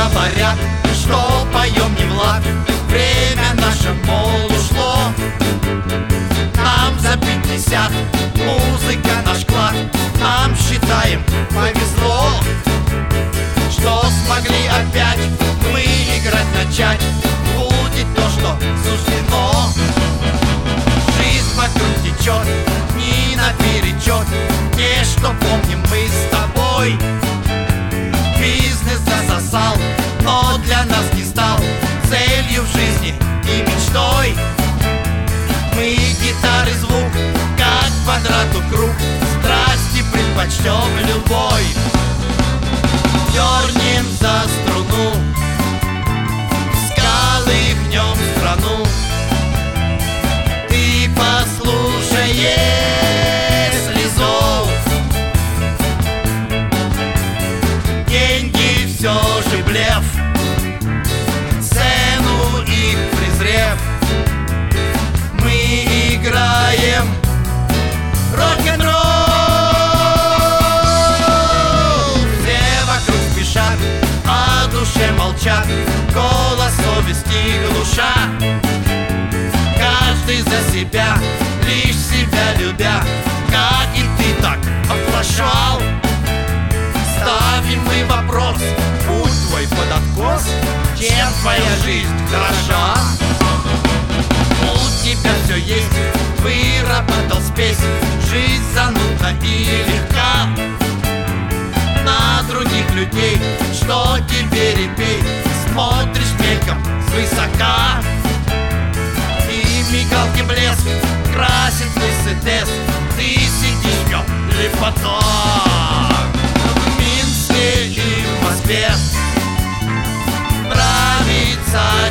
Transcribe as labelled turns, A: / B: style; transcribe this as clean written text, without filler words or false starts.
A: говорят, что поем не в лад. Время наше, мол, ушло. Нам за 50, музыка наш клад. Нам, считаем, повезло, что смогли опять мы играть начать. Будет то, что суждено. Жизнь вокруг течет, не наперечет. Не что помним мы с тобой. Бизнес засосал, но для нас не стал целью в жизни и мечтой. Мы гитары звук, как квадрату круг. Страсти предпочтем любой. Дернем за струну, всколыхнем страну. Ты послушай, если зов. Деньги все же блеф. Цену их презрев, мы играем рок-н-ролл. Все вокруг спешат, а душе молчат, голос совести глуша. Каждый за себя, лишь себя любя, как и ты так оплошал. Ставим мы вопрос, путь твой под откос, чем твоя жизнь хороша? У тебя все есть, выработал спесь, жизнь занудна и легка. На других людей, что тебе репей, смотришь мельком свысока. И мигалки блеск красит Мерседес, ты сидишь в нем лепота. В Минске и в Москве нравится